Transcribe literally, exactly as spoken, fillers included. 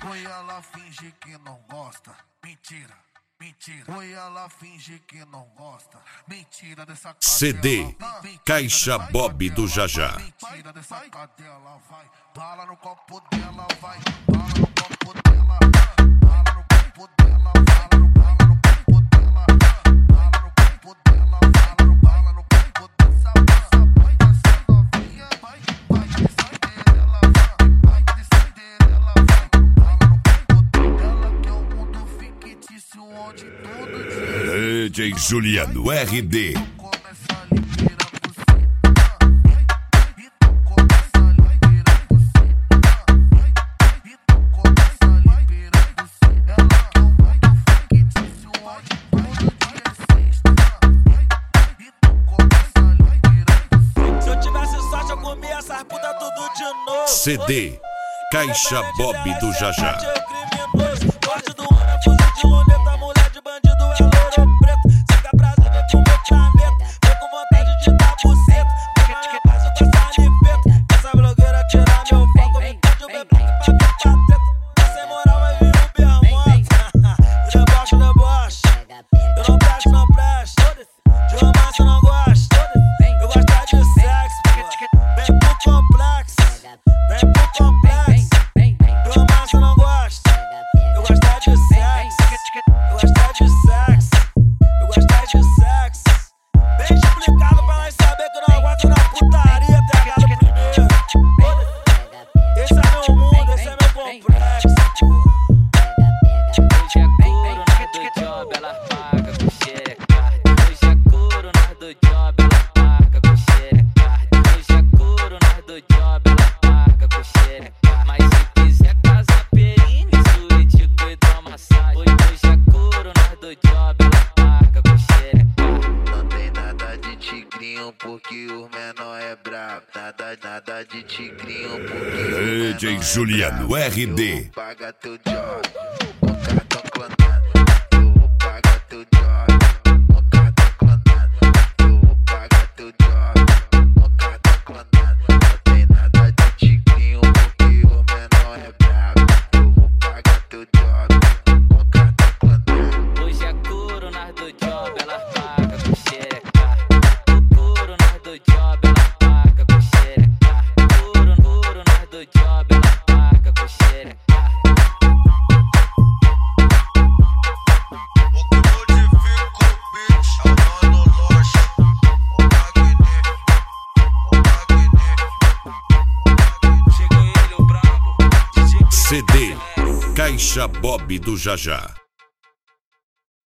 Oi, ela finge que não gosta. Mentira, mentira. Oi, ela finge que não gosta. Mentira dessa cadela. C D Caixa Bob do Jajá. Mentira dessa cadela, vai. Bala no copo dela, vai. Bala no copo dela. Bala no copo dela. Bala no bala no copo dela. Bala no copo dela. Bala no bala no copo dessa moça. Vai descer novinha, vai. Vai descer dela, vai. Vai descer dela, vai. Bala no copo dela que é o mundo fictício onde todo dia. D J Juliano R D. C D Caixa Bob do Jajá. Porque o menor é brabo, nada, nada de tigrinho, porque D J Juliano R D. Paga teu job, com cartão clonado. Eu vou pagar teu job, com cartão clonado. Eu vou pagar teu job, com cartão clonado. Não tem nada de tigrinho, porque o menor é brabo. Eu vou pagar teu job, com cartão clonado. Hoje é couro, nós do job, ela paga com xereca. Do job, ela paga com xereca. Couro, couro, nós do job, ela paga com xereca. C D Caixa Bob do Jajá.